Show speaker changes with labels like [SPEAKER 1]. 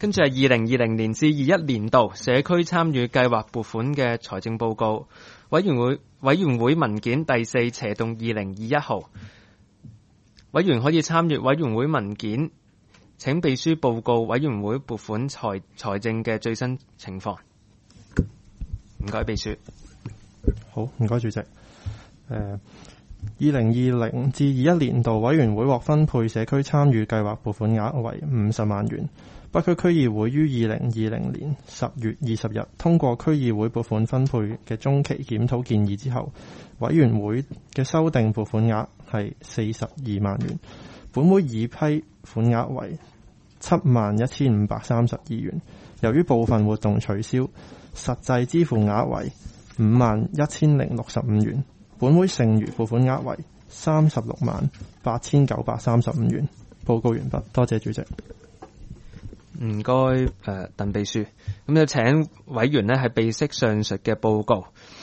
[SPEAKER 1] 跟住係2020年至21年度社區參與計劃撥款嘅財政報告，委員會文件第4/2021號。委員可以參閱委員會文件，請秘書報告委員會撥款財政嘅最新情況。唔該，秘書。
[SPEAKER 2] 好，唔該，主席。2020至21年度委員會獲分配社區參與計劃撥款額為50萬元。北區區議會於2020年10月20日通過區議會撥款分配嘅中期檢討建議之後，委員會嘅修訂撥款額係42萬元。本會已批款額為71,532元。由於部分活動取消，實際支付額為51,065元。本會剩餘撥款額為368935元。報告完畢，多謝主席。
[SPEAKER 1] 唔該，鄧秘書。咁就請委員呢係備悉上述嘅報告。